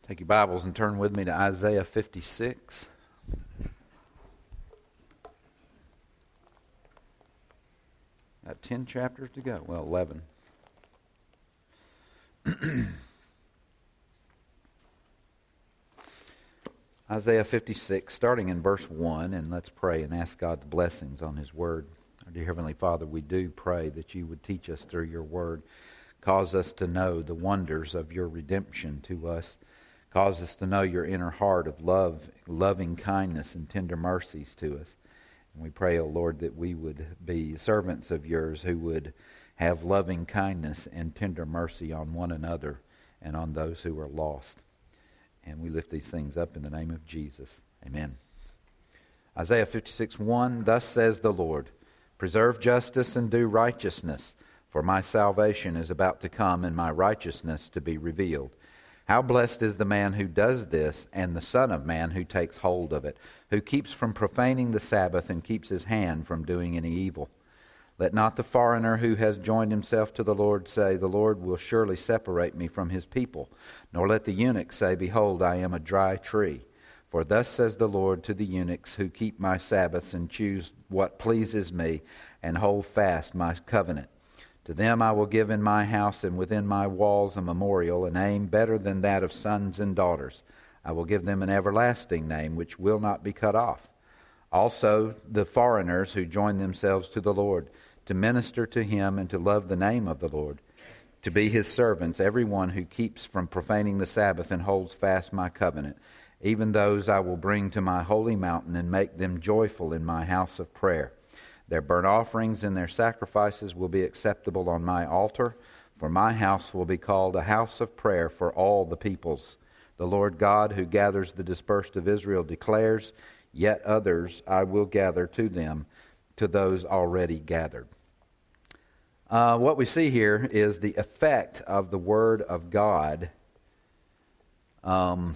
Take your Bibles and turn with me to Isaiah 56. Got 10 chapters to go. Well, 11. Isaiah 56, starting in verse 1, and let's pray and ask God's blessings on His Word. Our dear Heavenly Father, we do pray that You would teach us through Your Word. Cause us to know the wonders of Your redemption to us. Cause us to know Your inner heart of love, loving kindness, and tender mercies to us. And we pray, O Lord, that we would be servants of Yours who would have loving kindness and tender mercy on one another and on those who are lost. And we lift these things up in the name of Jesus. Amen. Isaiah 56:1, Thus says the Lord, Preserve justice and do righteousness, for my salvation is about to come and my righteousness to be revealed. How blessed is the man who does this, and the Son of Man who takes hold of it, who keeps from profaning the Sabbath and keeps his hand from doing any evil. Let not the foreigner who has joined himself to the Lord say, The Lord will surely separate me from His people. Nor let the eunuch say, Behold, I am a dry tree. For thus says the Lord to the eunuchs who keep my Sabbaths and choose what pleases me and hold fast my covenant. To them I will give in my house and within my walls a memorial, a name better than that of sons and daughters. I will give them an everlasting name which will not be cut off. Also the foreigners who join themselves to the Lord, to minister to Him and to love the name of the Lord, to be His servants, everyone who keeps from profaning the Sabbath and holds fast my covenant. Even those I will bring to my holy mountain and make them joyful in my house of prayer. Their burnt offerings and their sacrifices will be acceptable on my altar, for my house will be called a house of prayer for all the peoples. The Lord God who gathers the dispersed of Israel declares, Yet others I will gather to them, to those already gathered. What we see here is the effect of the Word of God. What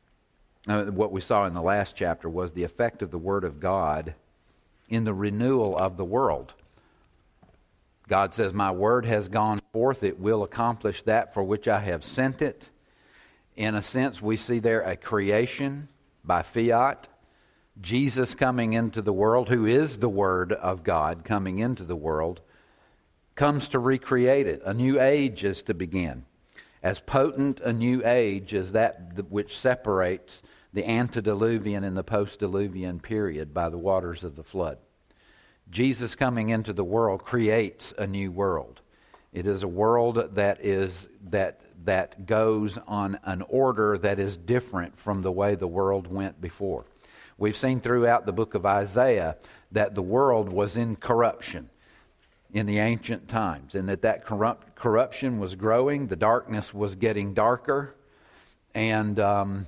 we saw in the last chapter was the effect of the Word of God in the renewal of the world. God says, My word has gone forth. It will accomplish that for which I have sent it. In a sense, we see there a creation by fiat. Jesus coming into the world, who is the Word of God coming into the world, comes to recreate it. A new age is to begin. As potent a new age as that which separates the antediluvian and the post-diluvian period by the waters of the flood. Jesus coming into the world creates a new world. It is a world that goes on an order that is different from the way the world went before. We've seen throughout the book of Isaiah that the world was in corruption in the ancient times, and that corruption was growing, the darkness was getting darker, and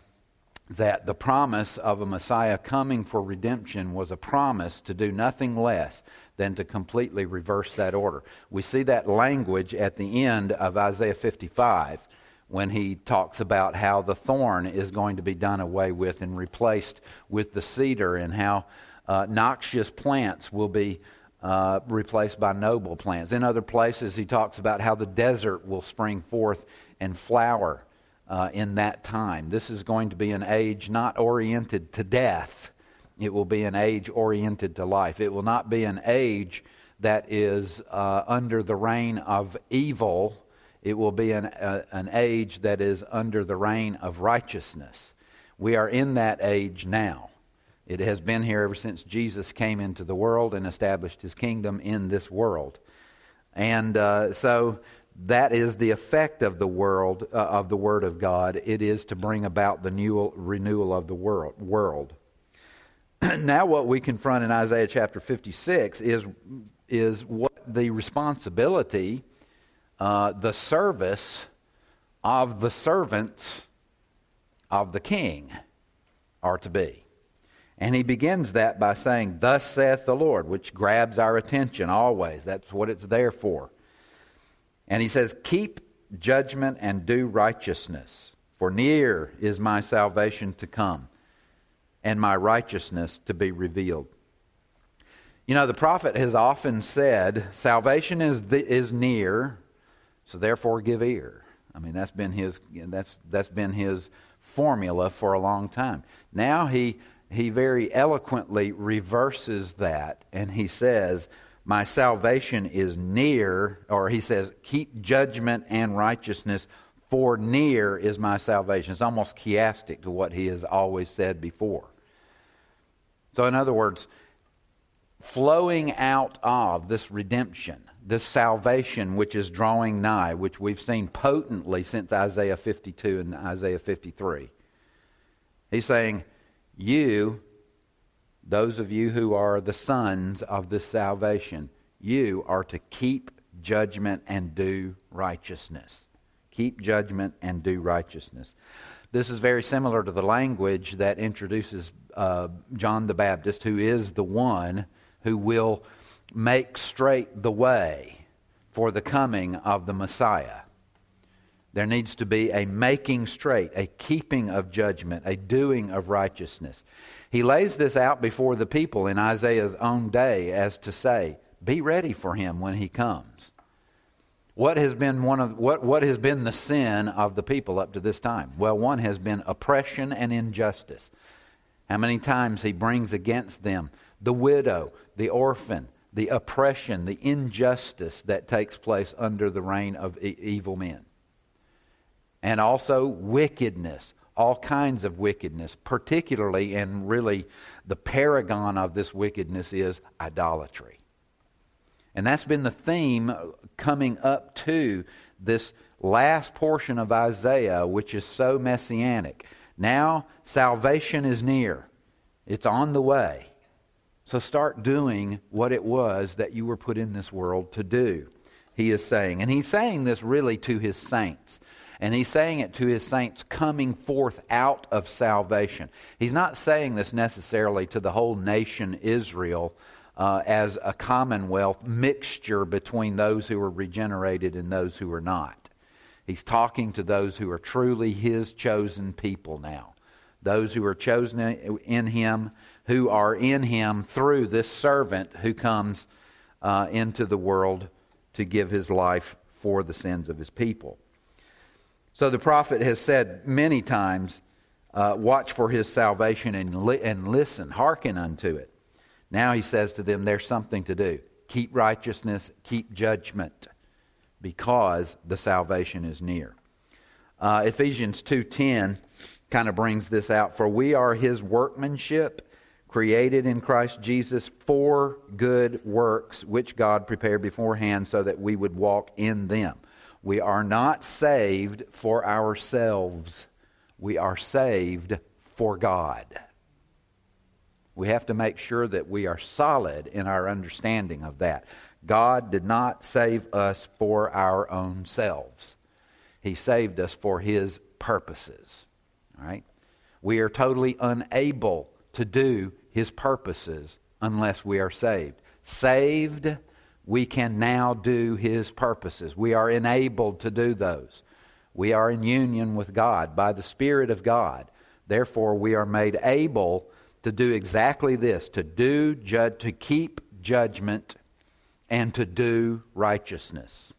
that the promise of a Messiah coming for redemption was a promise to do nothing less than to completely reverse that order. We see that language at the end of Isaiah 55 when he talks about how the thorn is going to be done away with and replaced with the cedar, and how noxious plants will be replaced by noble plants. In other places he talks about how the desert will spring forth and flower in that time. This is going to be an age not oriented to death. It will be an age oriented to life. It will not be an age that is under the reign of evil. It will be an age that is under the reign of righteousness. We are in that age now. It has been here ever since Jesus came into the world and established His kingdom in this world. And so that is the effect of the world, of the Word of God. It is to bring about the renewal of the world. Now what we confront in Isaiah chapter 56 is what the responsibility, the service of the servants of the king are to be. And he begins that by saying, Thus saith the Lord, which grabs our attention always. That's what it's there for. And he says, Keep judgment and do righteousness, for near is my salvation to come, and my righteousness to be revealed. You know, the prophet has often said, salvation is near, so therefore give ear. I mean, that's been his formula for a long time. Now he very eloquently reverses that, and he says, my salvation is near, or he says, keep judgment and righteousness, for near is my salvation. It's almost chiastic to what he has always said before. So in other words, flowing out of this redemption, this salvation which is drawing nigh, which we've seen potently since Isaiah 52 and Isaiah 53. He's saying, you, those of you who are the sons of this salvation, you are to keep judgment and do righteousness. Keep judgment and do righteousness. This is very similar to the language that introduces John the Baptist, who is the one who will make straight the way for the coming of the Messiah. There needs to be a making straight, a keeping of judgment, a doing of righteousness. He lays this out before the people in Isaiah's own day as to say, be ready for him when he comes. What has been what has been the sin of the people up to this time? Well, one has been oppression and injustice. How many times he brings against them the widow, the orphan, the oppression, the injustice that takes place under the reign of evil men. And also wickedness, all kinds of wickedness, particularly, and really the paragon of this wickedness is idolatry. And that's been the theme coming up to this last portion of Isaiah, which is so messianic. Now salvation is near. It's on the way. So start doing what it was that you were put in this world to do, he is saying. And he's saying this really to his saints. And he's saying it to his saints coming forth out of salvation. He's not saying this necessarily to the whole nation Israel as a commonwealth mixture between those who are regenerated and those who are not. He's talking to those who are truly his chosen people now. Those who are chosen in him, who are in him through this servant who comes into the world to give his life for the sins of his people. So the prophet has said many times, watch for his salvation and listen, hearken unto it. Now he says to them, there's something to do. Keep righteousness, keep judgment, because the salvation is near. Ephesians 2:10 kind of brings this out. For we are his workmanship, created in Christ Jesus for good works, which God prepared beforehand so that we would walk in them. We are not saved for ourselves. We are saved for God. We have to make sure that we are solid in our understanding of that. God did not save us for our own selves. He saved us for his purposes. All right? We are totally unable to do his purposes unless we are saved. Saved, we can now do his purposes. We are enabled to do those. We are in union with God by the Spirit of God. Therefore, we are made able to do exactly this, to keep judgment and to do righteousness.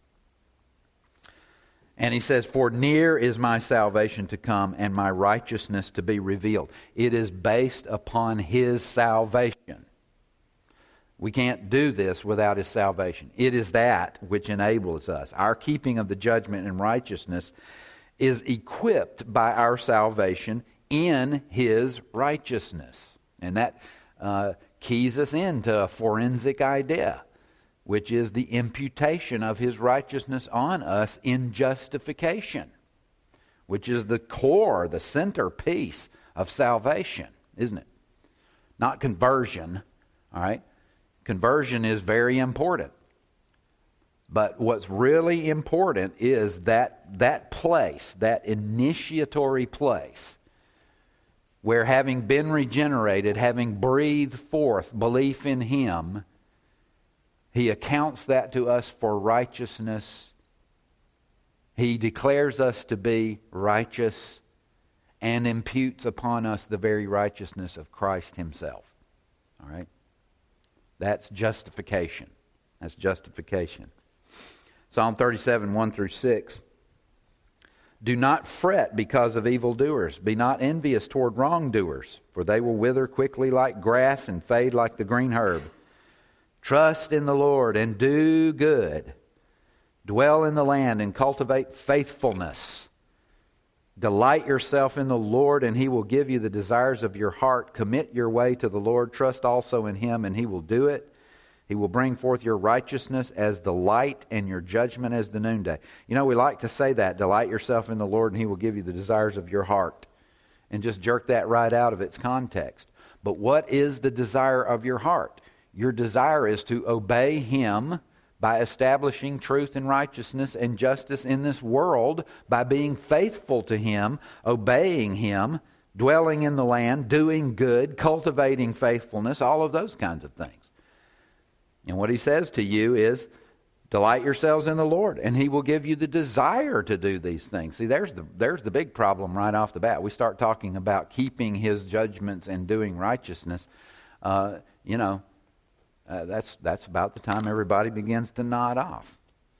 And he says, for near is my salvation to come and my righteousness to be revealed. It is based upon his salvation. We can't do this without his salvation. It is that which enables us. Our keeping of the judgment and righteousness is equipped by our salvation in his righteousness. And that keys us into a forensic idea, which is the imputation of his righteousness on us in justification, which is the core, the centerpiece of salvation, isn't it? Not conversion, all right? Conversion is very important. But what's really important is that place, that initiatory place, where having been regenerated, having breathed forth belief in him, he accounts that to us for righteousness. He declares us to be righteous and imputes upon us the very righteousness of Christ himself. All right? That's justification. That's justification. Psalm 37, 1 through 6. Do not fret because of evildoers. Be not envious toward wrongdoers, for they will wither quickly like grass and fade like the green herb. Trust in the Lord and do good. Dwell in the land and cultivate faithfulness. Delight yourself in the Lord, and He will give you the desires of your heart. Commit your way to the Lord. Trust also in Him, and He will do it. He will bring forth your righteousness as the light and your judgment as the noonday. You know, we like to say that. Delight yourself in the Lord, and He will give you the desires of your heart. And just jerk that right out of its context. But what is the desire of your heart? Your desire is to obey Him by establishing truth and righteousness and justice in this world, by being faithful to Him, obeying Him, dwelling in the land, doing good, cultivating faithfulness, all of those kinds of things. And what He says to you is, delight yourselves in the Lord, and He will give you the desire to do these things. See, there's the big problem right off the bat. We start talking about keeping His judgments and doing righteousness. That's about the time everybody begins to nod off.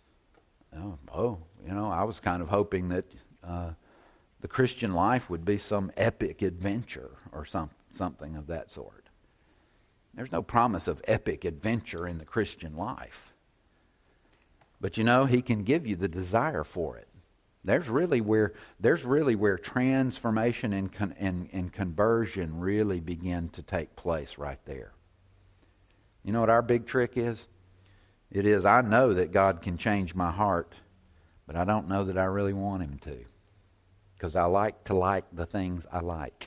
I was kind of hoping that the Christian life would be some epic adventure or something of that sort. There's no promise of epic adventure in the Christian life. But He can give you the desire for it. There's really where transformation and conversion really begin to take place right there. You know what our big trick is? It is, I know that God can change my heart, but I don't know that I really want Him to. Because I like to like the things I like.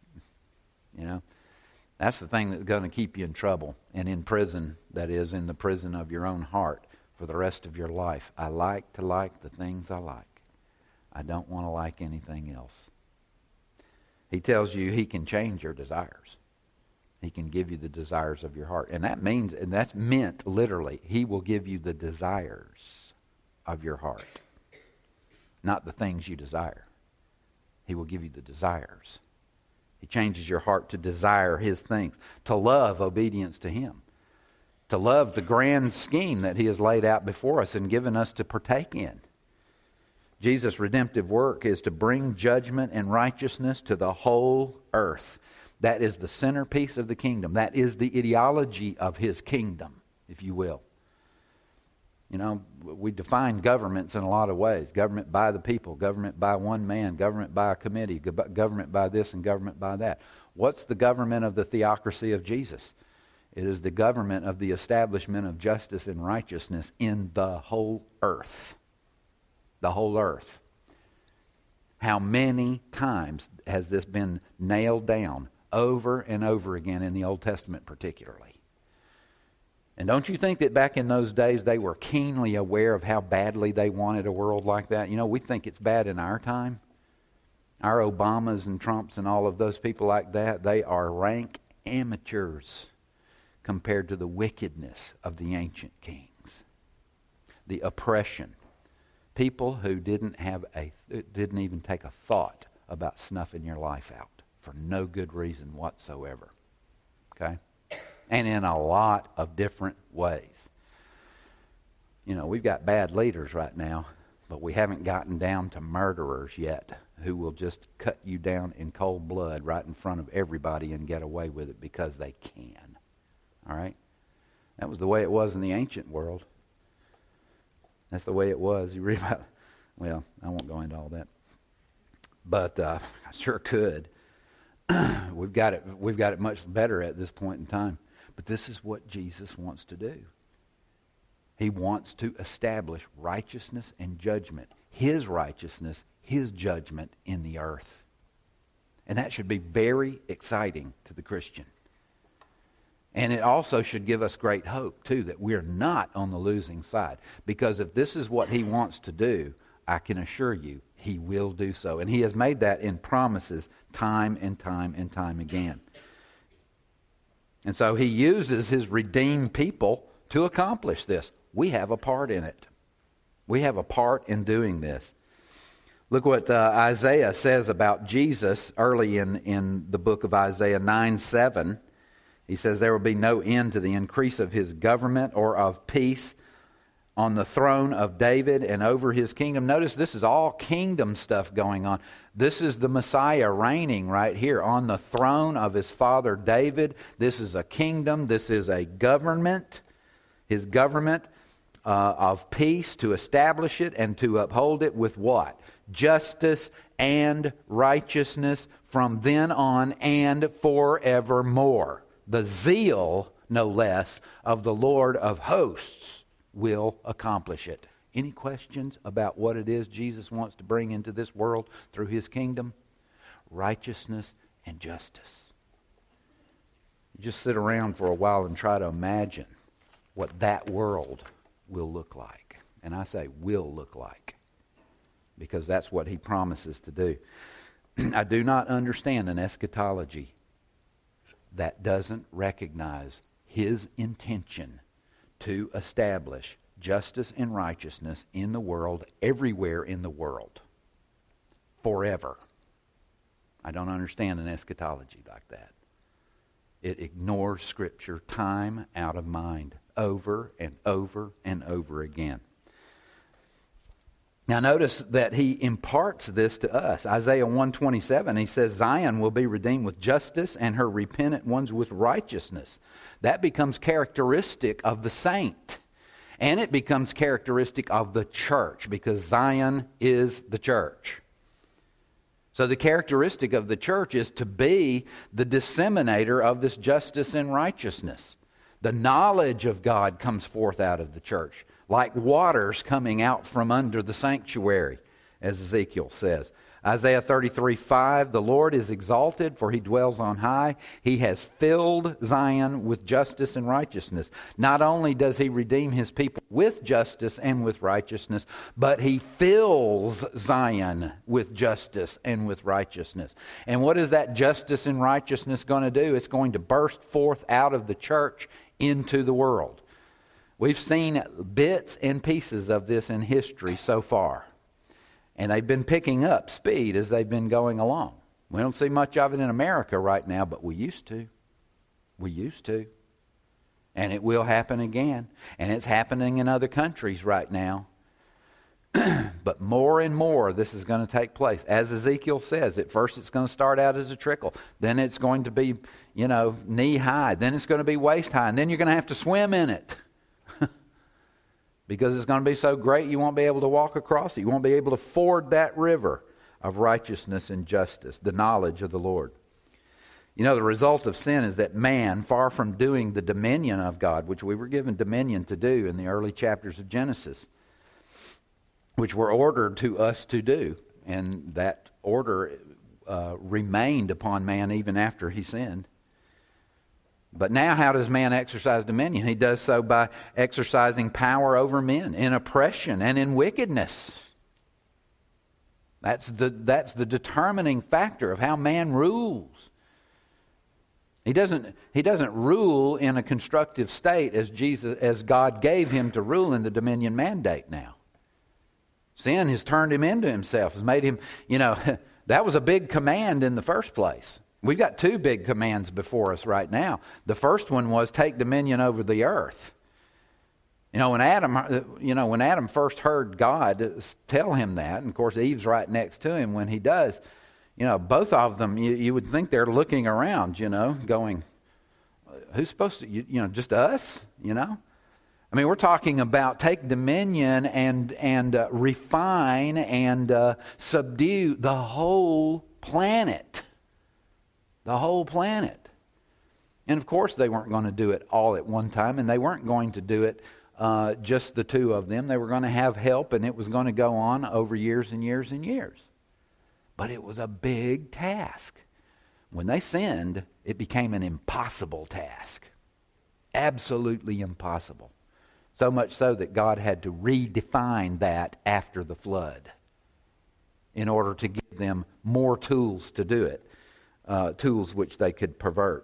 That's the thing that's going to keep you in trouble and in prison, that is, in the prison of your own heart for the rest of your life. I like to like the things I like. I don't want to like anything else. He tells you He can change your desires. He can give you the desires of your heart. And that's meant literally, He will give you the desires of your heart. Not the things you desire. He will give you the desires. He changes your heart to desire His things, to love obedience to Him, to love the grand scheme that He has laid out before us and given us to partake in. Jesus' redemptive work is to bring judgment and righteousness to the whole earth. That is the centerpiece of the kingdom. That is the ideology of His kingdom, if you will. We define governments in a lot of ways. Government by the people, government by one man, government by a committee, government by this and government by that. What's the government of the theocracy of Jesus? It is the government of the establishment of justice and righteousness in the whole earth. The whole earth. How many times has this been nailed down over and over again in the Old Testament particularly? And don't you think that back in those days they were keenly aware of how badly they wanted a world like that? We think it's bad in our time. Our Obamas and Trumps and all of those people like that, they are rank amateurs compared to the wickedness of the ancient kings. The oppression. People who didn't even take a thought about snuffing your life out for no good reason whatsoever. Okay? And in a lot of different ways. We've got bad leaders right now, but we haven't gotten down to murderers yet who will just cut you down in cold blood right in front of everybody and get away with it because they can. All right? That was the way it was in the ancient world. That's the way it was. You read about, I won't go into all that. But I sure could. We've got it much better at this point in time. But this is what Jesus wants to do. He wants to establish righteousness and judgment. His righteousness, His judgment in the earth. And that should be very exciting to the Christian. And it also should give us great hope, too, that we're not on the losing side. Because if this is what He wants to do, I can assure you, He will do so. And He has made that in promises time and time and time again. And so He uses His redeemed people to accomplish this. We have a part in it. We have a part in doing this. Look what Isaiah says about Jesus early in the book of Isaiah 9:7. He says, there will be no end to the increase of His government or of peace on the throne of David and over his kingdom. Notice this is all kingdom stuff going on. This is the Messiah reigning right here on the throne of his father David. This is a kingdom. This is a government. His government of peace, to establish it and to uphold it with what? Justice and righteousness from then on and forevermore. The zeal, no less, of the Lord of hosts will accomplish it. Any questions about what it is Jesus wants to bring into this world through his kingdom? Righteousness and justice. You just sit around for a while and try to imagine what that world will look like. And I say will look like, because that's what he promises to do. I do not understand an eschatology that doesn't recognize his intention to establish justice and righteousness in the world, everywhere in the world, forever. I don't understand an eschatology like that. It ignores Scripture time out of mind, over and over and over again. Now notice that he imparts this to us. Isaiah 127, he says, Zion will be redeemed with justice and her repentant ones with righteousness. That becomes characteristic of the saint. And it becomes characteristic of the church, because Zion is the church. So the characteristic of the church is to be the disseminator of this justice and righteousness. The knowledge of God comes forth out of the church, like waters coming out from under the sanctuary, as Ezekiel says. Isaiah 33:5, the Lord is exalted, for he dwells on high. He has filled Zion with justice and righteousness. Not only does he redeem his people with justice and with righteousness, but he fills Zion with justice and with righteousness. And what is that justice and righteousness going to do? It's going to burst forth out of the church into the world. We've seen bits and pieces of this in history so far. And they've been picking up speed as they've been going along. We don't see much of it in America right now, but we used to. We used to. And it will happen again. And it's happening in other countries right now. But more and more this is going to take place. As Ezekiel says, at first it's going to start out as a trickle. Then it's going to be, knee high. Then it's going to be waist high. And then you're going to have to swim in it. Because it's going to be so great you won't be able to walk across it. You won't be able to ford that river of righteousness and justice, the knowledge of the Lord. The result of sin is that man, far from doing the dominion of God, which we were given dominion to do in the early chapters of Genesis, which were ordered to us to do, and that order remained upon man even after he sinned. But now how does man exercise dominion? He does so by exercising power over men in oppression and in wickedness. That's the determining factor of how man rules. He doesn't rule in a constructive state as God gave him to rule in the dominion mandate now. Sin has turned him into himself, has made him, that was a big command in the first place. We've got two big commands before us right now. The first one was take dominion over the earth. When Adam first heard God tell him that, and of course Eve's right next to him when he does, both of them, you would think they're looking around, going, who's supposed to, just us, we're talking about take dominion and refine and subdue the whole planet. The whole planet. And of course they weren't going to do it all at one time, and they weren't going to do it just the two of them. They were going to have help, and it was going to go on over years and years and years. But it was a big task. When they sinned, it became an impossible task. Absolutely impossible. So much so that God had to redefine that after the flood in order to give them more tools to do it. Tools which they could pervert.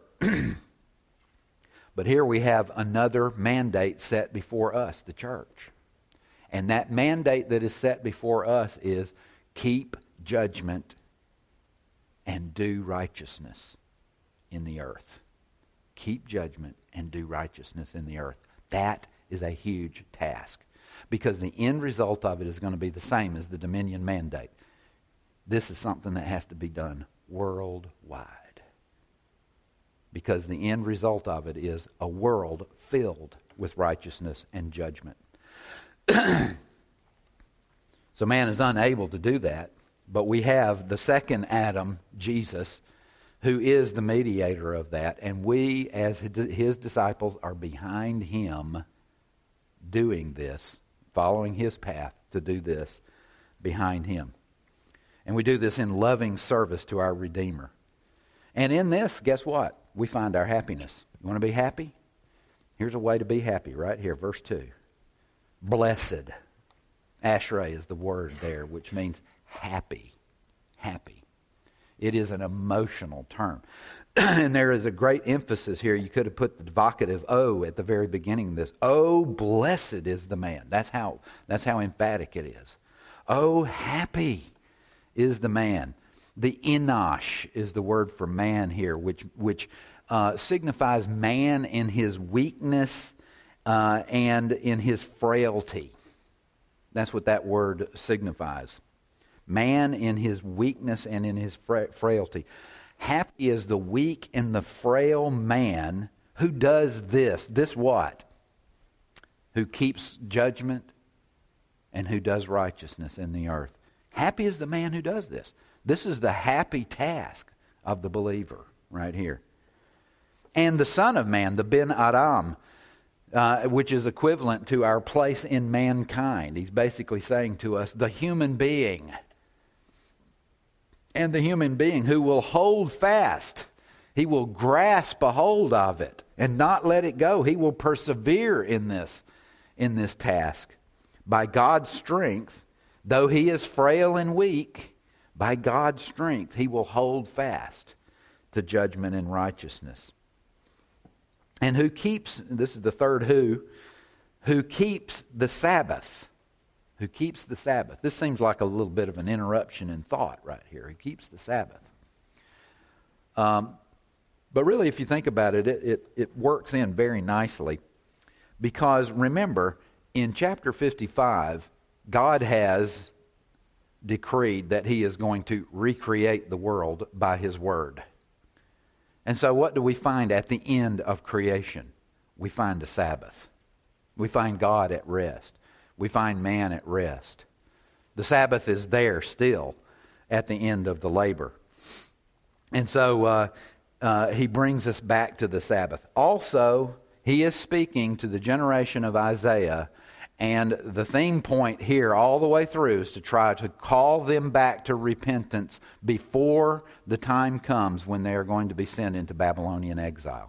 But here we have another mandate set before us, the church. And that mandate that is set before us is keep judgment and do righteousness in the earth. Keep judgment and do righteousness in the earth. That is a huge task. because the end result of it is going to be the same as the dominion mandate. This is something that has to be done worldwide, because the end result of it is a world filled with righteousness and judgment. So man is unable to do that, but we have the second Adam, Jesus, who is the mediator of that, and we as his disciples are behind him doing this, following his path to do this behind him. And we do this in loving service to our Redeemer. And in this, guess what? We find our happiness. You want to be happy? Here's a way to be happy right here, verse 2. Blessed. Ashrei is the word there, which means happy. Happy. It is an emotional term. And there is a great emphasis here. You could have put the vocative O at the very beginning of this. Oh, blessed is the man. That's how emphatic it is. Oh, happy is the man. The Enosh is the word for man here, which signifies man in his weakness and in his frailty. That's what that word signifies. Man in his weakness and in his frailty. Happy is the weak and the frail man who does this. This what? Who keeps judgment and who does righteousness in the earth. Happy is the man who does this. This is the happy task of the believer right here. And the Son of Man, the Ben Adam, which is equivalent to our place in mankind. He's basically saying to us, the human being. And the human being who will hold fast. He will grasp a hold of it and not let it go. He will persevere in this task. By God's strength, though he is frail and weak, by God's strength, he will hold fast to judgment and righteousness. And who keeps, this is the third who keeps the Sabbath. Who keeps the Sabbath. This seems like a little bit of an interruption in thought right here. Who keeps the Sabbath. But really, if you think about it, it works in very nicely. Because remember, in chapter 55, God has decreed that he is going to recreate the world by his word. And so what do we find at the end of creation? We find a Sabbath. We find God at rest. We find man at rest. The Sabbath is there still at the end of the labor. And so he brings us back to the Sabbath. Also, he is speaking to the generation of Isaiah, and the theme point here all the way through is to try to call them back to repentance before the time comes when they are going to be sent into Babylonian exile.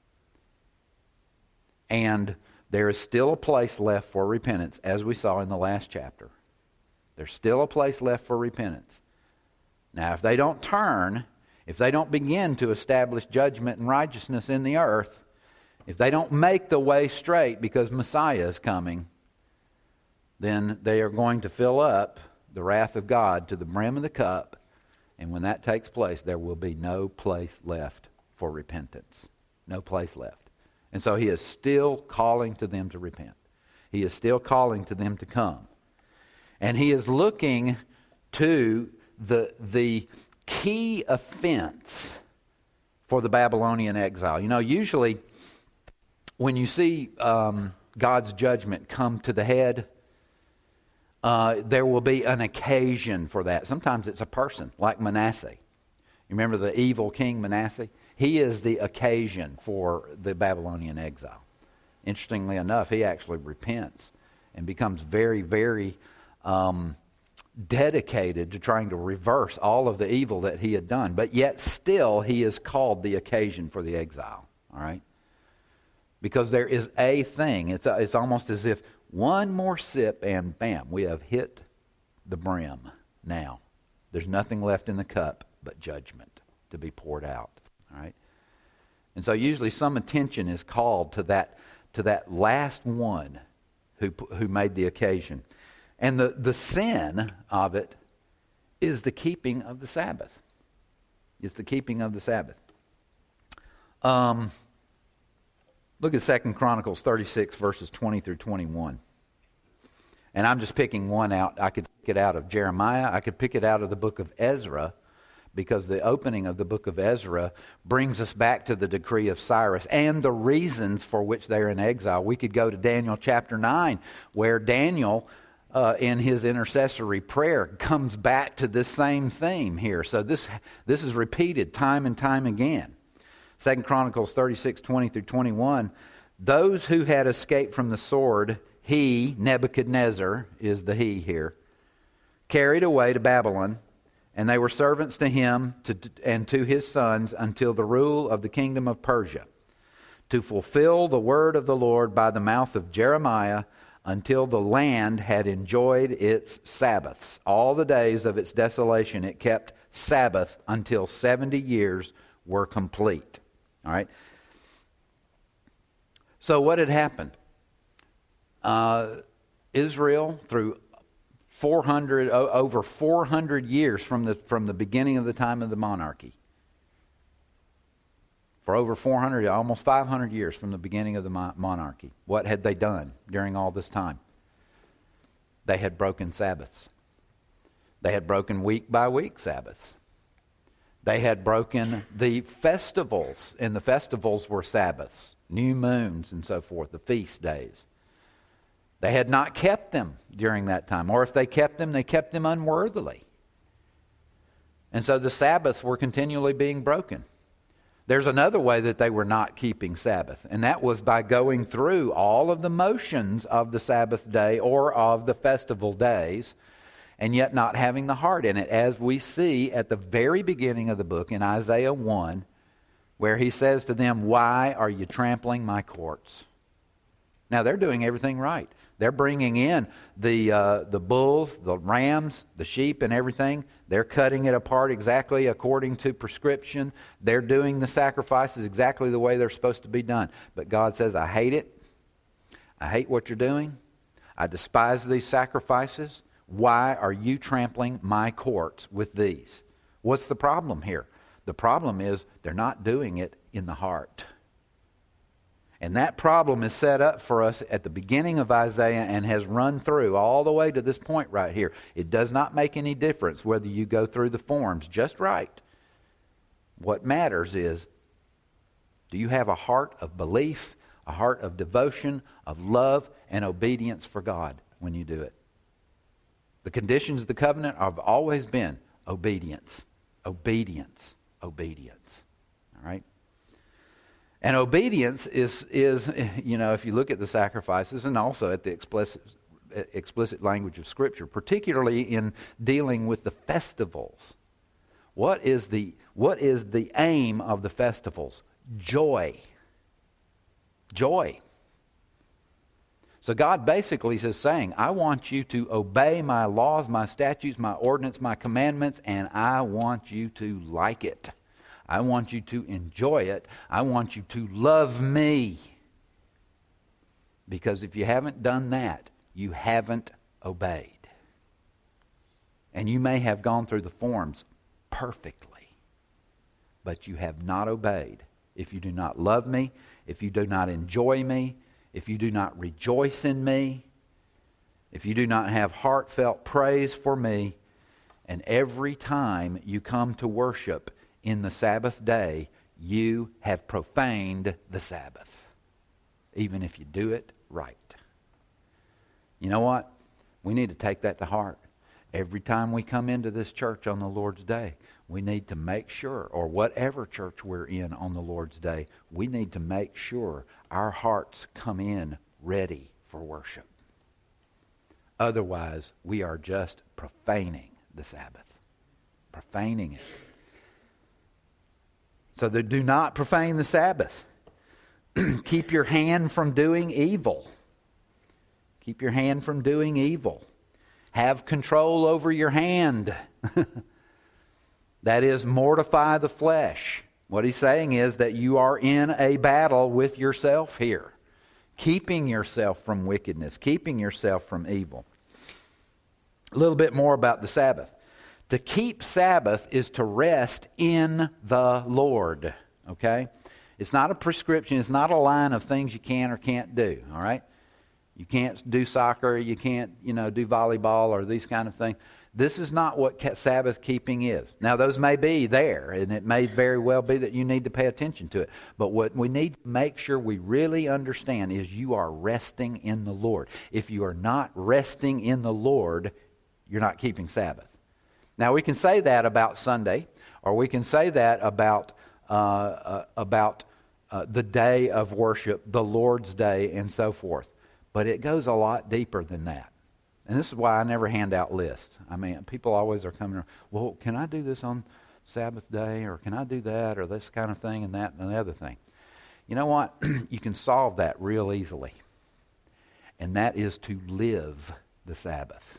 And there is still a place left for repentance, as we saw in the last chapter. There's still a place left for repentance. Now, if they don't turn, if they don't begin to establish judgment and righteousness in the earth, if they don't make the way straight because Messiah is coming, then they are going to fill up the wrath of God to the brim of the cup, and when that takes place, there will be no place left for repentance. No place left. And so he is still calling to them to repent. He is still calling to them to come. And he is looking to the key offense for the Babylonian exile. You know, usually when you see God's judgment come to the head, there will be an occasion for that. Sometimes it's a person, like Manasseh. You remember the evil king Manasseh? He is the occasion for the Babylonian exile. Interestingly enough, he actually repents and becomes very, very dedicated to trying to reverse all of the evil that he had done. But yet still he is called the occasion for the exile. All right? Because there is a thing. It's almost as if one more sip and bam, we have hit the brim now. There's nothing left in the cup but judgment to be poured out. All right? And so usually some attention is called to that last one who made the occasion. And the sin of it is the keeping of the Sabbath. It's the keeping of the Sabbath. Look at 2 Chronicles 36, verses 20 through 21. And I'm just picking one out. I could pick it out of Jeremiah. I could pick it out of the book of Ezra, because the opening of the book of Ezra brings us back to the decree of Cyrus and the reasons for which they're in exile. We could go to Daniel chapter 9, where Daniel, in his intercessory prayer, comes back to this same theme here. So this is repeated time and time again. 2 Chronicles 36, 20 through 21, those who had escaped from the sword, he, Nebuchadnezzar, is the he here, carried away to Babylon, and they were servants to him and to his sons until the rule of the kingdom of Persia, to fulfill the word of the Lord by the mouth of Jeremiah, until the land had enjoyed its Sabbaths. All the days of its desolation it kept Sabbath until 70 years were complete. All right. So what had happened? Israel, through over 400 years from the beginning of the time of the monarchy. For over 400, almost 500 years from the beginning of the monarchy. What had they done during all this time? They had broken Sabbaths. They had broken week by week Sabbaths. They had broken the festivals, and the festivals were Sabbaths, new moons and so forth, the feast days. They had not kept them during that time. Or if they kept them unworthily. And so the Sabbaths were continually being broken. There's another way that they were not keeping Sabbath, and that was by going through all of the motions of the Sabbath day or of the festival days, and yet not having the heart in it, as we see at the very beginning of the book in Isaiah 1, where he says to them, "Why are you trampling my courts?" Now they're doing everything right. They're bringing in the bulls, the rams, the sheep and everything. They're cutting it apart exactly according to prescription. They're doing the sacrifices exactly the way they're supposed to be done. But God says, I hate it. I hate what you're doing. I despise these sacrifices. Why are you trampling my courts with these? What's the problem here? The problem is they're not doing it in the heart. And that problem is set up for us at the beginning of Isaiah and has run through all the way to this point right here. It does not make any difference whether you go through the forms just right. What matters is, do you have a heart of belief, a heart of devotion, of love, and obedience for God when you do it? The conditions of the covenant have always been obedience, obedience, obedience. All right? And obedience is, if you look at the sacrifices and also at the explicit language of Scripture, particularly in dealing with the festivals, what is the aim of the festivals? Joy. Joy. So God basically is saying, I want you to obey my laws, my statutes, my ordinance, my commandments, and I want you to like it. I want you to enjoy it. I want you to love me. Because if you haven't done that, you haven't obeyed. And you may have gone through the forms perfectly, but you have not obeyed. If you do not love me, if you do not enjoy me, if you do not rejoice in me, if you do not have heartfelt praise for me, and every time you come to worship in the Sabbath day, you have profaned the Sabbath, even if you do it right. You know what? We need to take that to heart. Every time we come into this church on the Lord's Day, we need to make sure, or whatever church we're in on the Lord's Day, we need to make sure our hearts come in ready for worship. Otherwise, we are just profaning the Sabbath. Profaning it. So they do not profane the Sabbath. Keep your hand from doing evil. Keep your hand from doing evil. Have control over your hand. That is, mortify the flesh. What he's saying is that you are in a battle with yourself here. Keeping yourself from wickedness. Keeping yourself from evil. A little bit more about the Sabbath. To keep Sabbath is to rest in the Lord. Okay? It's not a prescription. It's not a line of things you can or can't do. All right? You can't do soccer. You can't, do volleyball or these kind of things. This is not what Sabbath keeping is. Now, those may be there, and it may very well be that you need to pay attention to it. But what we need to make sure we really understand is you are resting in the Lord. If you are not resting in the Lord, you're not keeping Sabbath. Now, we can say that about Sunday, or we can say that about the day of worship, the Lord's Day, and so forth. But it goes a lot deeper than that. And this is why I never hand out lists. I mean, people always are coming, well, can I do this on Sabbath day, or can I do that, or this kind of thing, and that, and the other thing. You know what? You can solve that real easily. And that is to live the Sabbath.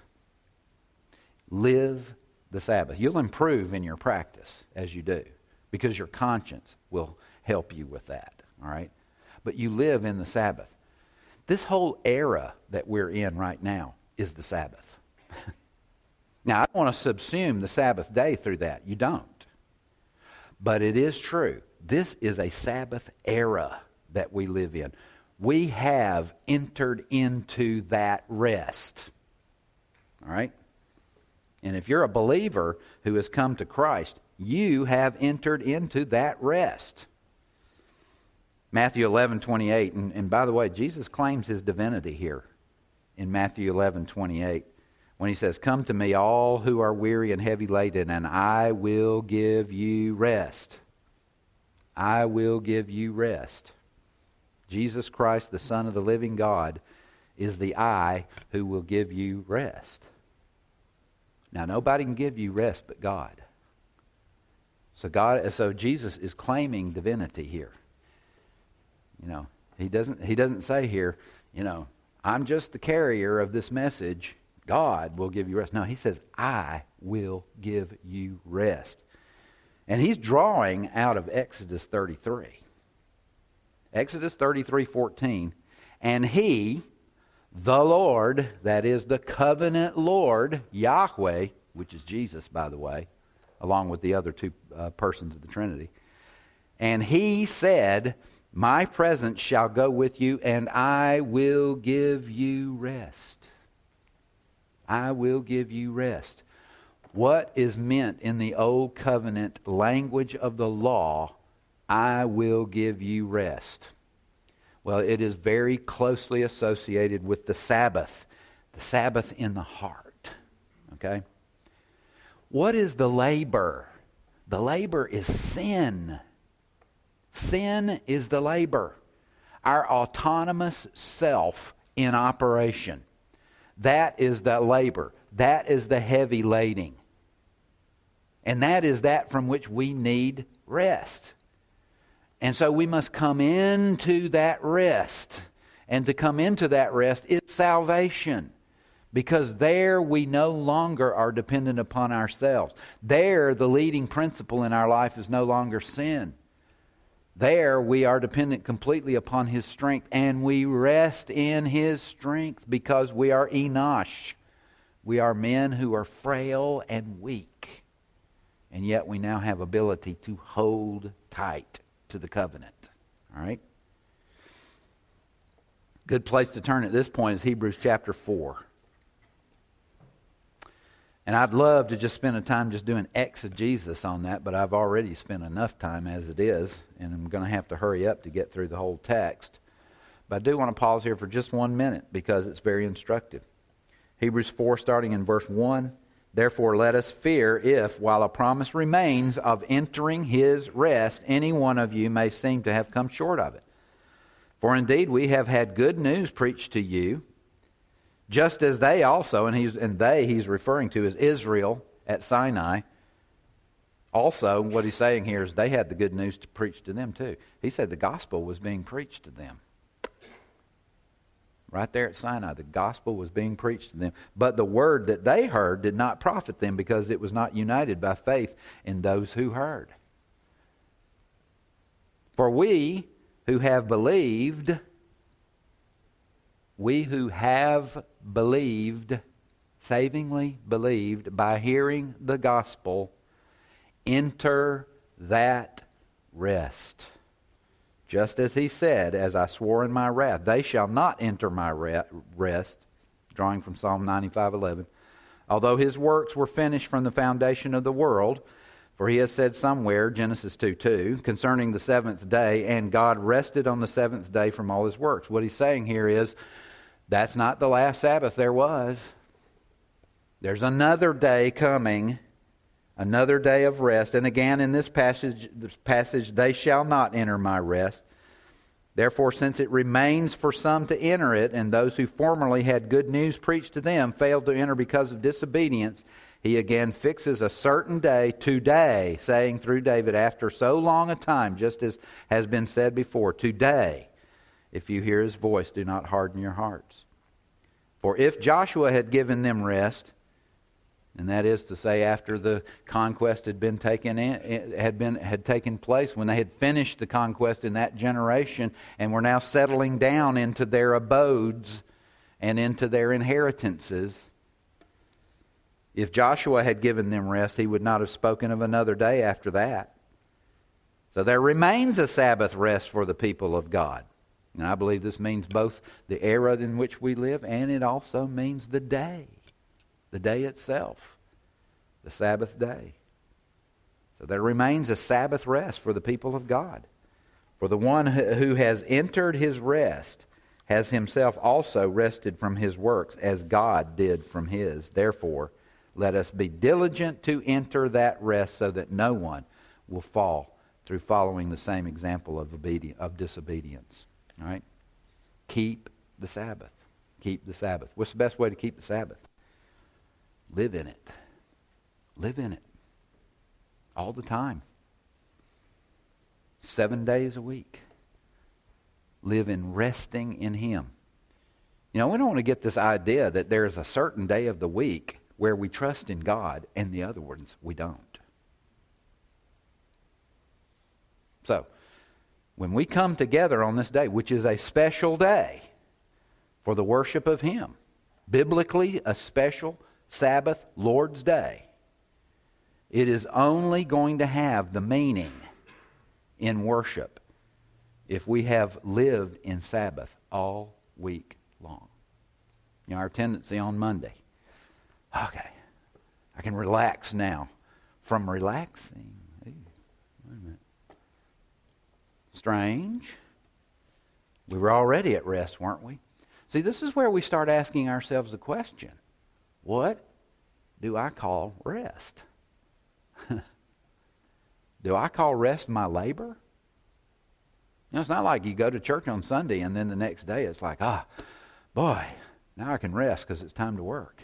Live the Sabbath. You'll improve in your practice as you do, because your conscience will help you with that, all right? But you live in the Sabbath. This whole era that we're in right now is the Sabbath. Now, I don't want to subsume the Sabbath day through that. You don't. But it is true. This is a Sabbath era that we live in. We have entered into that rest. All right? And if you're a believer who has come to Christ, you have entered into that rest. Matthew 11:28, and by the way, Jesus claims his divinity here in Matthew 11:28 when he says, "Come to me, all who are weary and heavy laden, and I will give you rest." I will give you rest. Jesus Christ, the Son of the living God, is the I who will give you rest. Now, nobody can give you rest but God. So Jesus is claiming divinity here. He doesn't say here, I'm just the carrier of this message. God will give you rest. No, he says, I will give you rest. And he's drawing out of Exodus 33. Exodus 33:14. And he, the Lord, that is the covenant Lord, Yahweh, which is Jesus, by the way, along with the other two persons of the Trinity. And he said, my presence shall go with you, and I will give you rest. I will give you rest. What is meant in the Old Covenant language of the law, I will give you rest? Well, it is very closely associated with the Sabbath in the heart. Okay? What is the labor? The labor is sin. Sin is the labor. Our autonomous self in operation. That is the labor. That is the heavy lading. And that is that from which we need rest. And so we must come into that rest. And to come into that rest is salvation. Because there we no longer are dependent upon ourselves. There the leading principle in our life is no longer sin. There we are dependent completely upon His strength. And we rest in His strength because we are Enosh. We are men who are frail and weak. And yet we now have ability to hold tight to the covenant. All right? Good place to turn at this point is Hebrews chapter 4. And I'd love to just spend a time just doing exegesis on that, but I've already spent enough time as it is, and I'm going to have to hurry up to get through the whole text. But I do want to pause here for just 1 minute because it's very instructive. Hebrews 4, starting in verse 1. Therefore let us fear if, while a promise remains of entering His rest, any one of you may seem to have come short of it. For indeed we have had good news preached to you, just as they also, and he's referring to is Israel at Sinai. Also, what he's saying here is they had the good news to preach to them too. He said the gospel was being preached to them. Right there at Sinai, the gospel was being preached to them. But the word that they heard did not profit them because it was not united by faith in those who heard. For we who have believed, savingly believed by hearing the gospel, enter that rest. just as he said, as I swore in my wrath, they shall not enter my rest, drawing from Psalm 95:11. Although his works were finished from the foundation of the world, for he has said somewhere, Genesis 2:2, concerning the seventh day, and God rested on the seventh day from all his works. What he's saying here is, that's not the last Sabbath there was. There's another day coming, another day of rest. And again, in this passage, they shall not enter my rest. Therefore, since it remains for some to enter it, and those who formerly had good news preached to them failed to enter because of disobedience, he again fixes a certain day, today, saying through David, after so long a time, just as has been said before, today, if you hear his voice, do not harden your hearts. For if Joshua had given them rest, and that is to say, after the conquest had been had taken place, when they had finished the conquest in that generation, and were now settling down into their abodes and into their inheritances, if Joshua had given them rest, he would not have spoken of another day after that. So there remains a Sabbath rest for the people of God. And I believe this means both the era in which we live, and it also means the day itself, the Sabbath day. So there remains a Sabbath rest for the people of God. For the one who has entered his rest has himself also rested from his works, as God did from his. Therefore, let us be diligent to enter that rest, so that no one will fall through following the same example of disobedience. All right? Keep the Sabbath. Keep the Sabbath. What's the best way to keep the Sabbath? Live in it. Live in it. All the time. 7 days a week. Live in resting in Him. You know, we don't want to get this idea that there's a certain day of the week where we trust in God and the other ones we don't. So, when we come together on this day, which is a special day for the worship of Him, biblically a special Sabbath Lord's Day, it is only going to have the meaning in worship if we have lived in Sabbath all week long. You know, our tendency on Monday, okay, I can relax now. From relaxing, wait a minute. Strange. We were already at rest, weren't we? See, this is where we start asking ourselves the question, what do I call rest? Do I call rest my labor? You know, it's not like you go to church on Sunday and then the next day it's like, boy, now I can rest because it's time to work.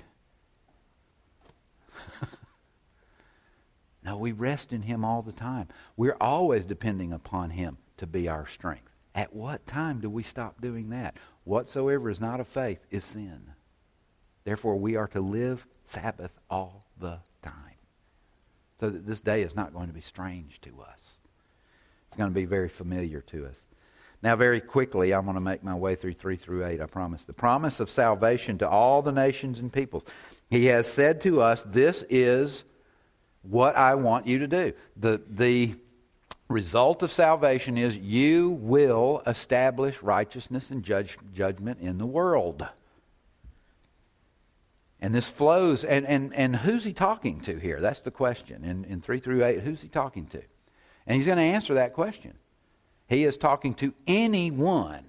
No, we rest in Him all the time. We're always depending upon Him to be our strength. At what time do we stop doing that? Whatsoever is not of faith is sin. Therefore, we are to live Sabbath all the time. So that this day is not going to be strange to us. It's going to be very familiar to us. Now, very quickly, I'm going to make my way through 3 through 8, I promise. The promise of salvation to all the nations and peoples. He has said to us, this is what I want you to do. The result of salvation is you will establish righteousness and judgment in the world. And this flows, and who's He talking to here? That's the question. In 3 through 8, who's He talking to? And He's going to answer that question. He is talking to anyone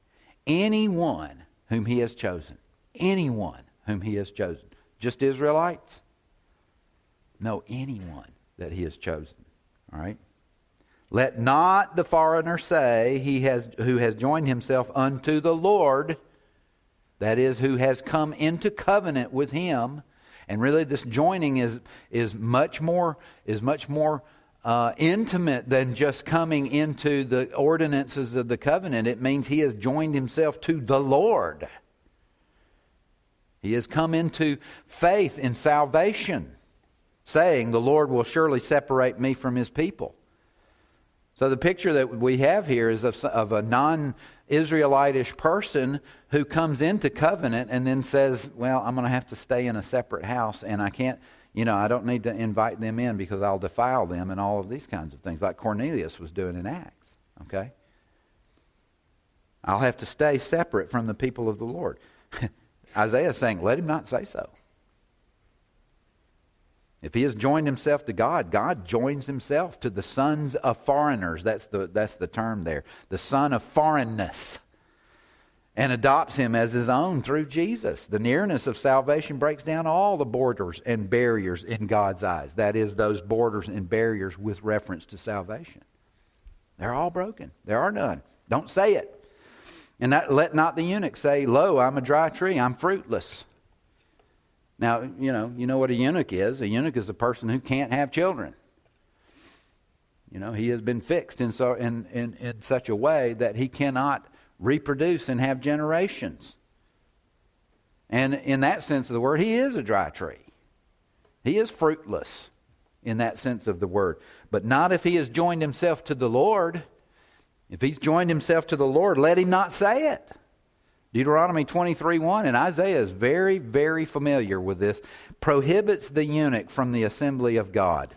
whom He has chosen. Anyone whom He has chosen. Just Israelites? No, anyone that He has chosen. All right? Let not the foreigner say who has joined himself unto the Lord, that is, who has come into covenant with Him. And really this joining is much more intimate than just coming into the ordinances of the covenant. It means he has joined himself to the Lord. He has come into faith in salvation, saying, the Lord will surely separate me from His people. So the picture that we have here is of a non-Israelitish person who comes into covenant and then says, well, I'm going to have to stay in a separate house and I can't, I don't need to invite them in because I'll defile them and all of these kinds of things, like Cornelius was doing in Acts. Okay? I'll have to stay separate from the people of the Lord. Isaiah is saying, let him not say so. If he has joined himself to God, God joins himself to the sons of foreigners. That's the term there. The son of foreignness. And adopts him as his own through Jesus. The nearness of salvation breaks down all the borders and barriers in God's eyes. That is, those borders and barriers with reference to salvation. They're all broken. There are none. Don't say it. And let not the eunuch say, lo, I'm a dry tree, I'm fruitless. Now, you know what a eunuch is. A eunuch is a person who can't have children. He has been fixed in such a way that he cannot reproduce and have generations. And in that sense of the word, he is a dry tree. He is fruitless in that sense of the word. But not if he has joined himself to the Lord. If he's joined himself to the Lord, let him not say it. Deuteronomy 23:1, and Isaiah is very, very familiar with this, prohibits the eunuch from the assembly of God.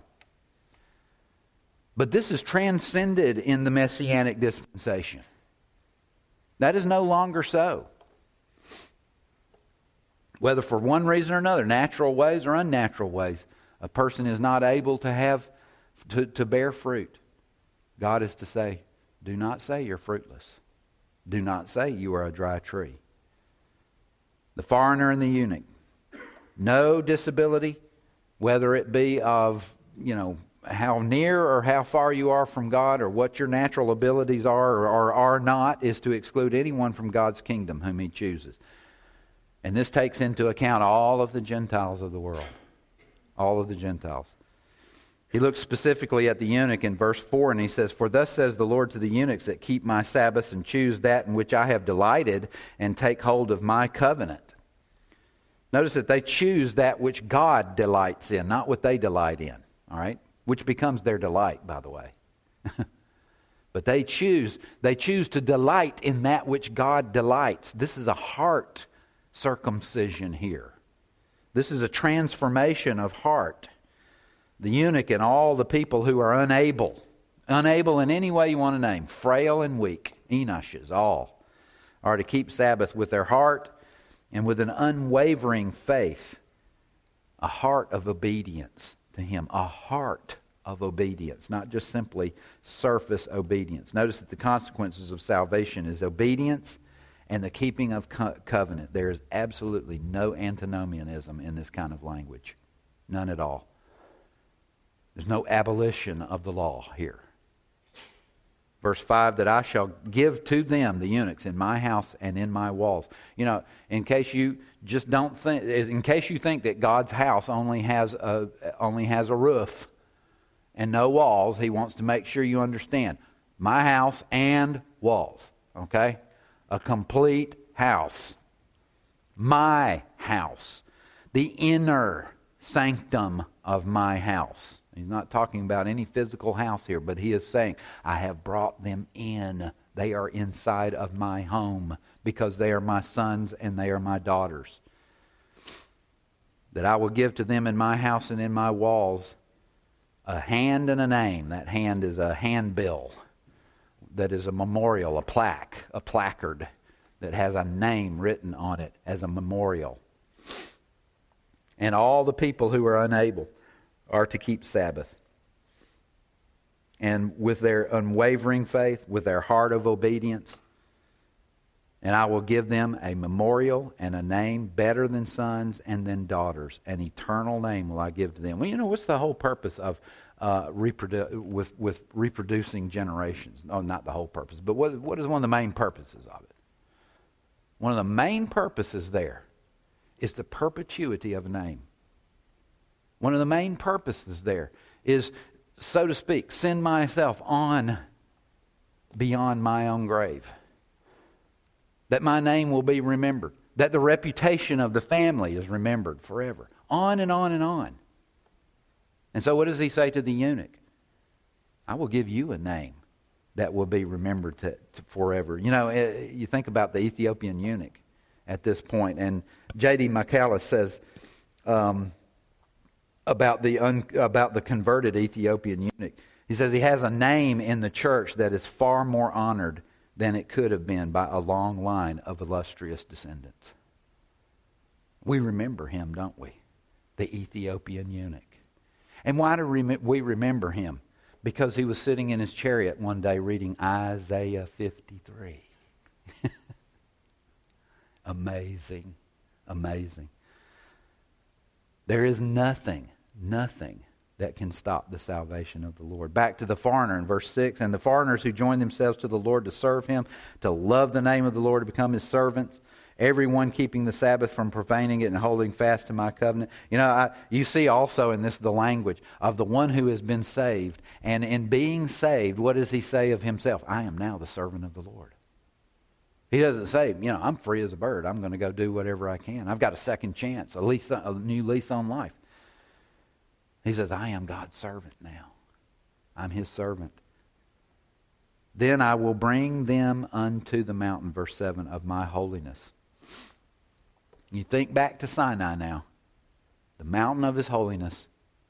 But this is transcended in the Messianic dispensation. That is no longer so. Whether for one reason or another, natural ways or unnatural ways, a person is not able to bear fruit. God is to say, do not say you're fruitless. Do not say you are a dry tree. The foreigner and the eunuch, no disability, whether it be of, how near or how far you are from God or what your natural abilities are or are not, is to exclude anyone from God's kingdom whom he chooses. And this takes into account all of the Gentiles of the world. All of the Gentiles. He looks specifically at the eunuch in verse 4 and he says, for thus says the Lord to the eunuchs that keep my Sabbaths and choose that in which I have delighted and take hold of my covenant. Notice that they choose that which God delights in, not what they delight in. All right? Which becomes their delight, by the way. But they choose to delight in that which God delights. This is a heart circumcision here. This is a transformation of heart. The eunuch and all the people who are unable in any way you want to name, frail and weak, Enoshes, all, are to keep Sabbath with their heart and with an unwavering faith, a heart of obedience to him, a heart of obedience, not just simply surface obedience. Notice that the consequences of salvation is obedience and the keeping of covenant. There is absolutely no antinomianism in this kind of language. None at all. There's no abolition of the law here. Verse 5, that I shall give to them, the eunuchs, in my house and in my walls. In case you just don't think, in case you think that God's house only has a roof and no walls, he wants to make sure you understand. My house and walls, okay? A complete house. My house. The inner sanctum of my house. He's not talking about any physical house here, but he is saying, I have brought them in. They are inside of my home because they are my sons and they are my daughters. That I will give to them in my house and in my walls a hand and a name. That hand is a handbill. That is a memorial, a plaque, a placard that has a name written on it as a memorial. And all the people who are unable are to keep Sabbath. And with their unwavering faith, with their heart of obedience, and I will give them a memorial and a name better than sons and than daughters. An eternal name will I give to them. Well, what's the whole purpose of reproducing generations? No, not the whole purpose, but what is one of the main purposes of it? One of the main purposes there is the perpetuity of a name. One of the main purposes there is, so to speak, send myself on beyond my own grave. That my name will be remembered. That the reputation of the family is remembered forever. On and on and on. And so what does he say to the eunuch? I will give you a name that will be remembered to forever. You think about the Ethiopian eunuch at this point, and J.D. McCallus says about the converted Ethiopian eunuch. He says he has a name in the church that is far more honored than it could have been by a long line of illustrious descendants. We remember him, don't we? The Ethiopian eunuch. And why do we remember him? Because he was sitting in his chariot one day reading Isaiah 53. Amazing. Amazing. There is nothing that can stop the salvation of the Lord. Back to the foreigner in verse 6. And the foreigners who joined themselves to the Lord to serve him, to love the name of the Lord, to become his servants, everyone keeping the Sabbath from profaning it and holding fast to my covenant. You see also in this the language of the one who has been saved. And in being saved, what does he say of himself? I am now the servant of the Lord. He doesn't say, I'm free as a bird. I'm going to go do whatever I can. I've got a second chance, a new lease on life. He says, I am God's servant now. I'm his servant. Then I will bring them unto the mountain, verse 7, of my holiness. You think back to Sinai now, the mountain of his holiness.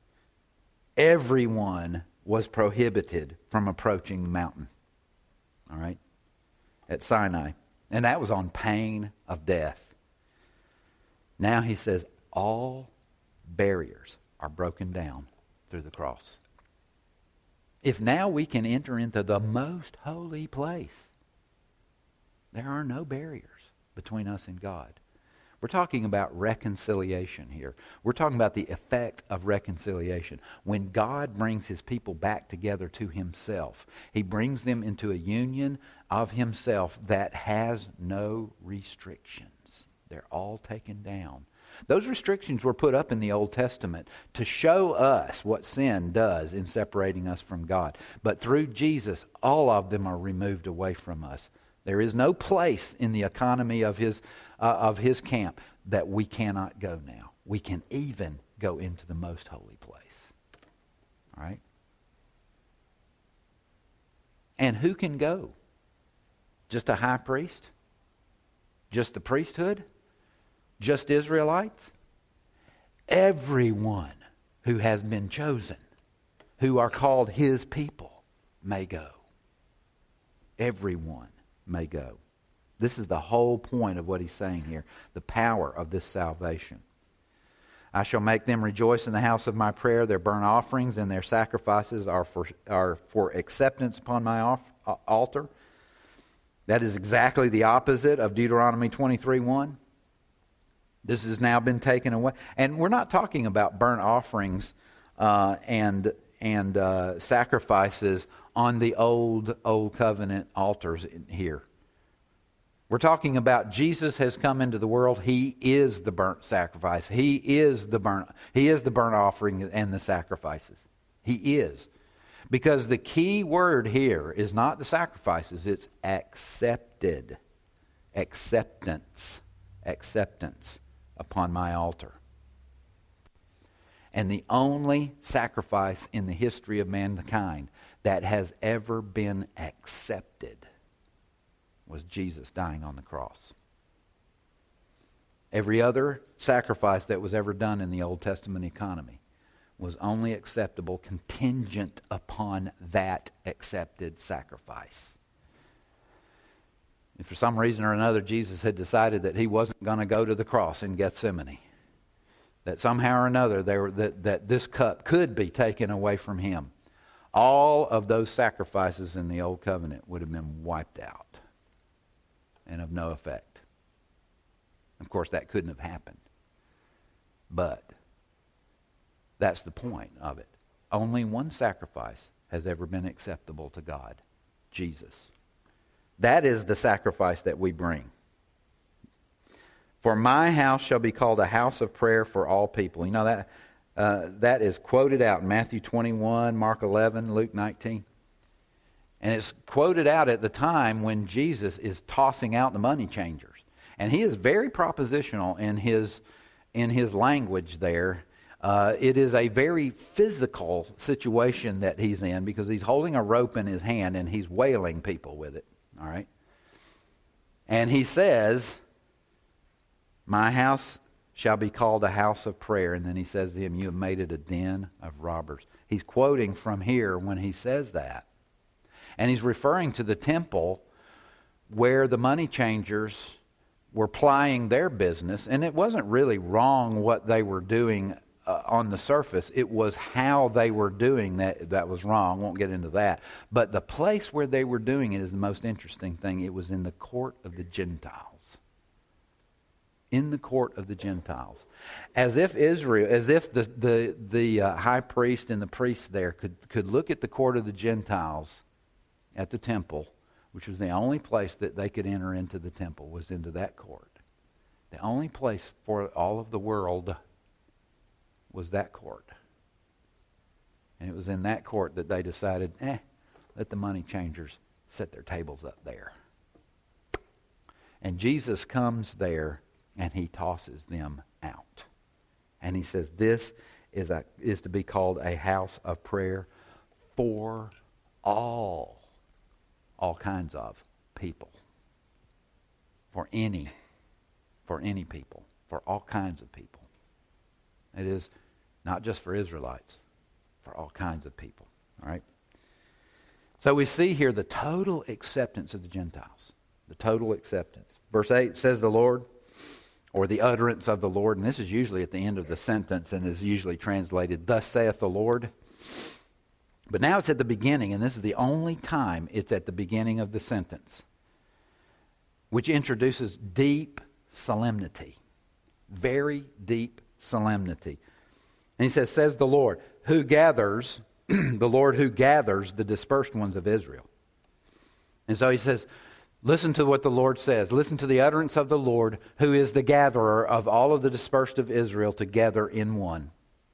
Everyone was prohibited from approaching the mountain. All right? At Sinai. And that was on pain of death. Now he says, all barriers are broken down through the cross. If now we can enter into the most holy place, there are no barriers between us and God. We're talking about reconciliation here. We're talking about the effect of reconciliation. When God brings his people back together to himself, he brings them into a union of himself that has no restrictions. They're all taken down. Those restrictions were put up in the Old Testament to show us what sin does in separating us from God. But through Jesus, all of them are removed away from us. There is no place in the economy of his camp that we cannot go now. We can even go into the most holy place. All right? And who can go? Just a high priest? Just the priesthood? Just Israelites? Everyone who has been chosen, who are called his people, may go. Everyone may go. This is the whole point of what he's saying here. The power of this salvation. I shall make them rejoice in the house of my prayer. Their burnt offerings and their sacrifices are for acceptance upon my altar. That is exactly the opposite of Deuteronomy 23:1. This has now been taken away. And we're not talking about burnt offerings and sacrifices on the old covenant altars here. We're talking about Jesus has come into the world. He is the burnt sacrifice. He is the burnt offering and the sacrifices. He is. Because the key word here is not the sacrifices, it's accepted. Acceptance upon my altar. And the only sacrifice in the history of mankind that has ever been accepted was Jesus dying on the cross. Every other sacrifice that was ever done in the Old Testament economy was only acceptable contingent upon that accepted sacrifice. If for some reason or another Jesus had decided that he wasn't going to go to the cross in Gethsemane, that somehow or another that this cup could be taken away from him, all of those sacrifices in the Old Covenant would have been wiped out and of no effect. Of course, that couldn't have happened. But that's the point of it. Only one sacrifice has ever been acceptable to God, Jesus. That is the sacrifice that we bring. For my house shall be called a house of prayer for all people. You know that is quoted out in Matthew 21, Mark 11, Luke 19. And it's quoted out at the time when Jesus is tossing out the money changers. And he is very propositional in his language there. It is a very physical situation that he's in because he's holding a rope in his hand and he's wailing people with it. All right? And he says, my house shall be called a house of prayer. And then he says to him, you have made it a den of robbers. He's quoting from here when he says that. And he's referring to the temple where the money changers were plying their business, and it wasn't really wrong what they were doing on the surface. It was how they were doing that was wrong. Won't get into that. But the place where they were doing it is the most interesting thing. It was in the court of the Gentiles. In the court of the Gentiles. As if the high priest and the priests there could look at the court of the Gentiles at the temple, which was the only place that they could enter into the temple, was into that court. The only place for all of the world was that court. And it was in that court that they decided, let the money changers set their tables up there. And Jesus comes there and he tosses them out. And he says, this is to be called a house of prayer for all kinds of people. For any people. For all kinds of people. It is not just for Israelites, for all kinds of people. All right? So we see here the total acceptance of the Gentiles. The total acceptance. Verse 8 says the Lord, or the utterance of the Lord, and this is usually at the end of the sentence and is usually translated, thus saith the Lord. But now it's at the beginning, and this is the only time it's at the beginning of the sentence, which introduces deep solemnity. Very deep solemnity. And he says the Lord, who gathers, the Lord who gathers the dispersed ones of Israel. And so he says, listen to what the Lord says. Listen to the utterance of the Lord, who is the gatherer of all of the dispersed of Israel together in one.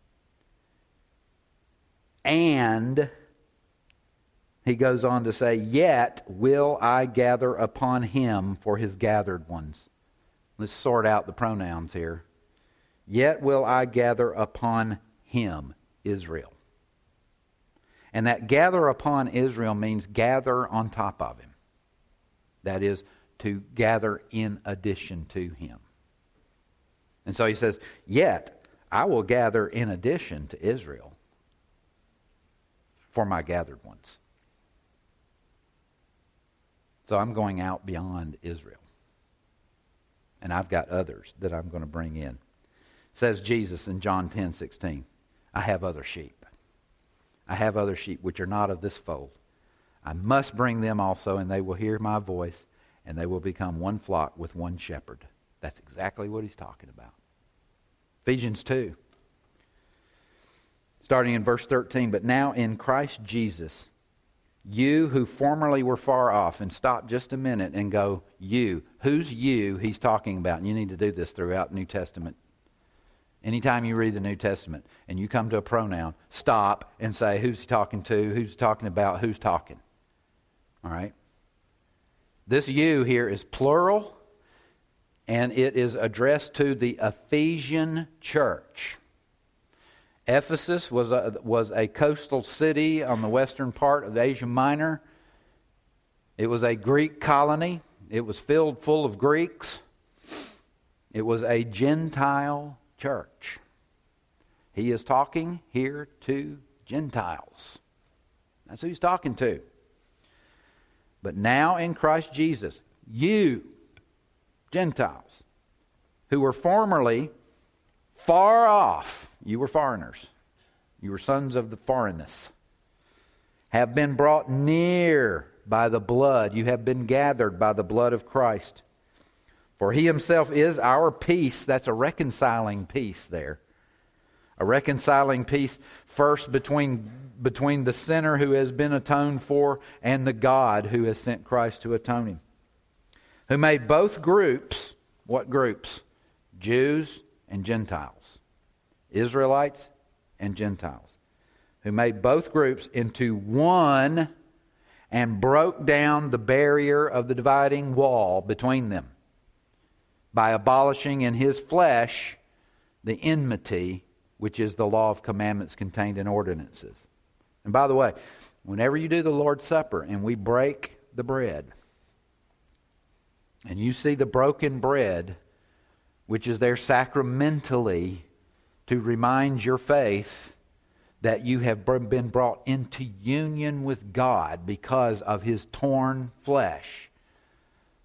And he goes on to say, yet will I gather upon him for his gathered ones. Let's sort out the pronouns here. Yet will I gather upon him, Israel. And that gather upon Israel means gather on top of him. That is, to gather in addition to him. And so he says, yet I will gather in addition to Israel for my gathered ones. So I'm going out beyond Israel. And I've got others that I'm going to bring in. Says Jesus in John 10:16, I have other sheep. I have other sheep which are not of this fold. I must bring them also, and they will hear my voice, and they will become one flock with one shepherd. That's exactly what he's talking about. Ephesians 2, starting in verse 13, but now in Christ Jesus, you who formerly were far off, and stop just a minute and go, you. Who's you he's talking about? And you need to do this throughout New Testament. Anytime you read the New Testament and you come to a pronoun, stop and say, who's he talking to, who's talking about, who's talking. All right? This you here is plural, and it is addressed to the Ephesian church. Ephesus was a coastal city on the western part of Asia Minor. It was a Greek colony. It was filled full of Greeks. It was a Gentile church. He is talking here to Gentiles. That's who he's talking to. But now in Christ Jesus, you, Gentiles, who were formerly far off, you were foreigners, you were sons of the foreignness, have been brought near by the blood. You have been gathered by the blood of Christ. For he himself is our peace. That's a reconciling peace there. A reconciling peace first between the sinner who has been atoned for and the God who has sent Christ to atone him. Who made both groups, what groups? Jews and Gentiles. Israelites and Gentiles. Who made both groups into one and broke down the barrier of the dividing wall between them by abolishing in his flesh the enmity, which is the law of commandments contained in ordinances. And by the way, whenever you do the Lord's Supper and we break the bread, and you see the broken bread, which is there sacramentally to remind your faith that you have been brought into union with God because of his torn flesh.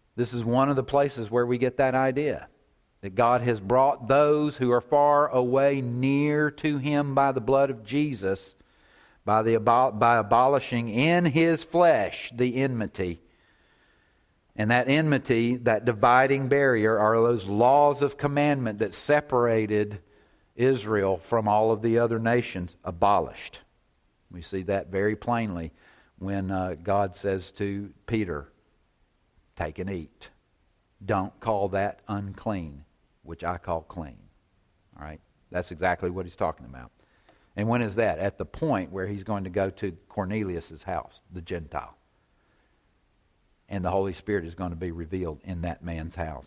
This is one of the places where we get that idea. That God has brought those who are far away near to Him by the blood of Jesus, by abolishing in His flesh the enmity. And that enmity, that dividing barrier, are those laws of commandment that separated Israel from all of the other nations, abolished. We see that very plainly when God says to Peter, take and eat. Don't call that unclean, which I call clean. All right? That's exactly what He's talking about. And when is that? At the point where He's going to go to Cornelius' house, the Gentile. And the Holy Spirit is going to be revealed in that man's house.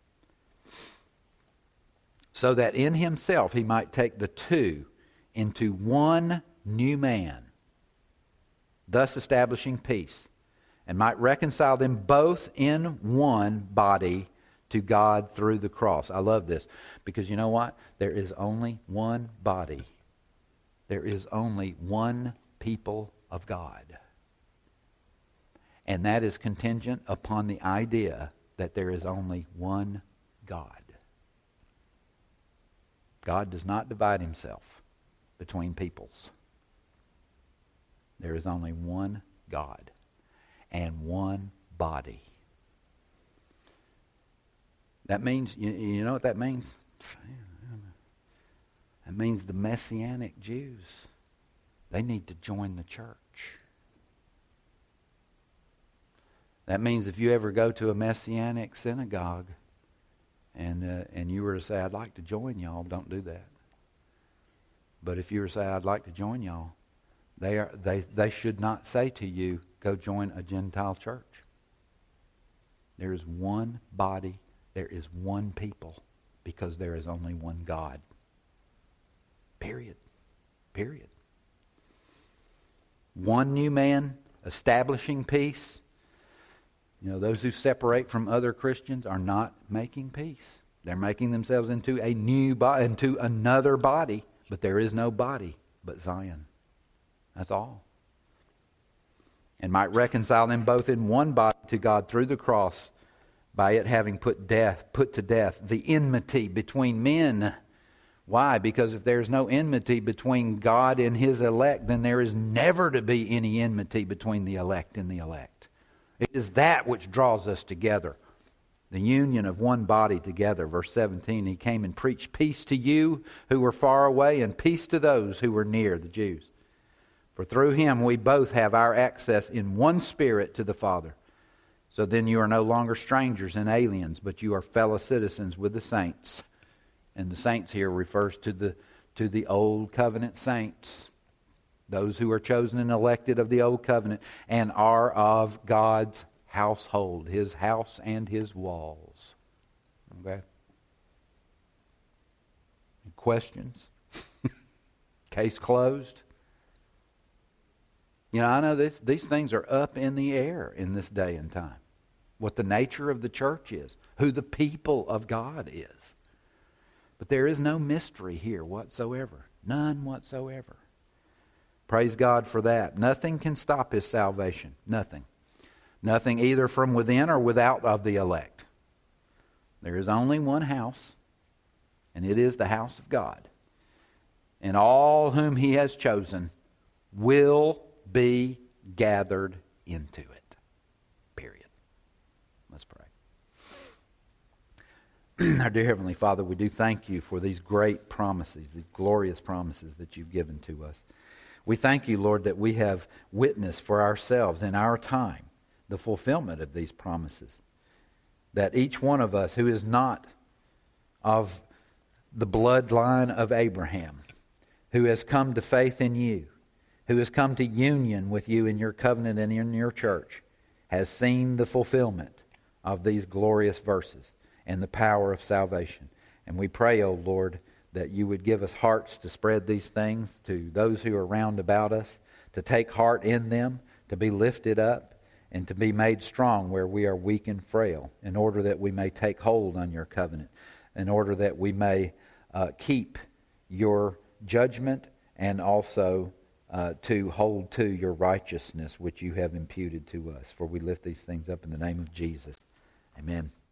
So that in Himself He might take the two into one new man, thus establishing peace, and might reconcile them both in one body to God through the cross. I love this, because you know what? There is only one body. There is only one people of God. And that is contingent upon the idea that there is only one God. God does not divide Himself between peoples. There is only one God and one body. That means, you know what that means? That means the Messianic Jews, they need to join the church. That means if you ever go to a Messianic synagogue and you were to say, I'd like to join y'all, don't do that. But if you were to say, I'd like to join y'all, they should not say to you, go join a Gentile church. There is one body, there is one people, because there is only one God. Period. Period. One new man establishing peace. You know, those who separate from other Christians are not making peace. They're making themselves into a new body, into another body, but there is no body but Zion. That's all. And might reconcile them both in one body to God through the cross, by it having put to death the enmity between men. Why? Because if there's no enmity between God and His elect, then there is never to be any enmity between the elect and the elect. It is that which draws us together. The union of one body together. Verse 17, He came and preached peace to you who were far away, and peace to those who were near, the Jews. For through Him we both have our access in one Spirit to the Father. So then you are no longer strangers and aliens, but you are fellow citizens with the saints. And the saints here refers to the old covenant saints. Those who are chosen and elected of the old covenant and are of God's household, His house and His walls. Okay? Questions? Case closed? You know, I know these things are up in the air in this day and time. What the nature of the church is, who the people of God is. But there is no mystery here whatsoever. None whatsoever. Praise God for that. Nothing can stop His salvation. Nothing. Nothing either from within or without of the elect. There is only one house, and it is the house of God. And all whom He has chosen will be gathered into it. Period. Let's pray. Our dear Heavenly Father, we do thank You for these great promises, these glorious promises that You've given to us. We thank You, Lord, that we have witnessed for ourselves in our time the fulfillment of these promises. That each one of us who is not of the bloodline of Abraham, who has come to faith in You, who has come to union with You in Your covenant and in Your church, has seen the fulfillment of these glorious verses and the power of salvation. And we pray, O Lord, that You would give us hearts to spread these things to those who are round about us, to take heart in them, to be lifted up, and to be made strong where we are weak and frail, in order that we may take hold on Your covenant, in order that we may keep Your judgment, and also to hold to Your righteousness which You have imputed to us. For we lift these things up in the name of Jesus. Amen.